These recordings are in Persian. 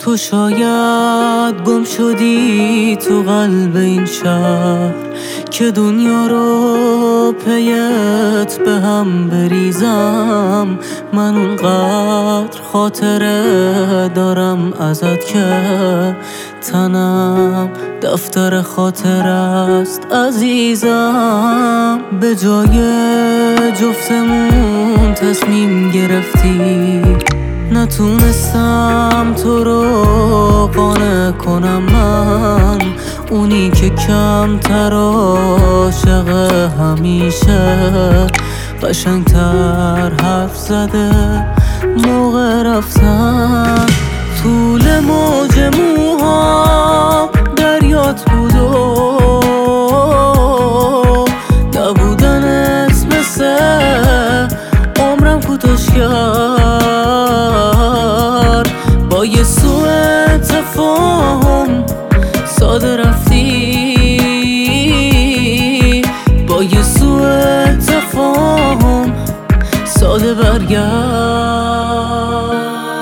تو شاید گم شدی تو قلب این شهر که دنیا رو پیت به هم بریزم. من اونقدر خاطره دارم ازت که تنم دفتر خاطر است عزیزم. به جای جفتمون تصمیم گرفتی، نتونستم تو رو قانع کنم. من اونی که کمتر عاشق همیشه قشنگتر حرف زده موقع رفتن. طول موج موها دریات بود و نبودنت مثل عمرم کوتاش کرد. با یه سوء تفاهم ساده رفتی، با یه سوء تفاهم ساده برگرد.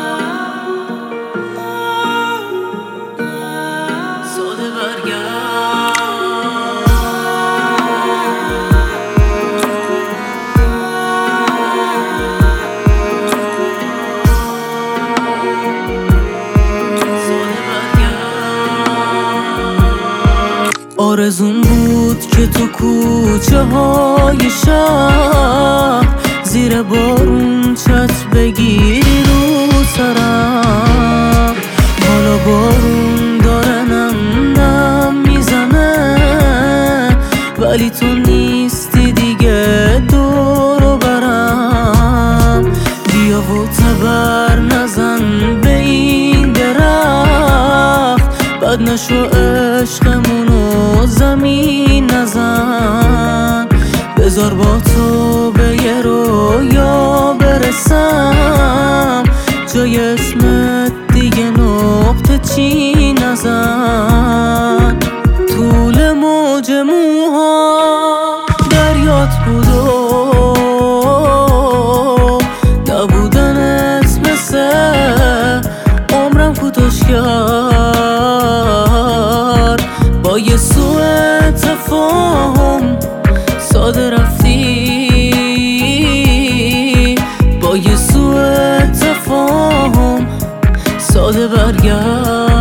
آرزون بود که تو کوچه های شهر زیر بارون چت بگیری رو سرم. حالا بارون داره نم میزنه ولی تو نیستی دیگه دورو برم. بیا و تبر نزن به این درخت، بد نشو عشقمونو زمین نزن. بذار با تو به یه رویا برسم، جای اسمت دیگه نقطه چی نزن. طول موج موها دریات بود و نبودنت مثل عمرم کوتاش کرد. با یه سوء تفاهم ساده رفتی، با یه سوء تفاهم ساده برگرد.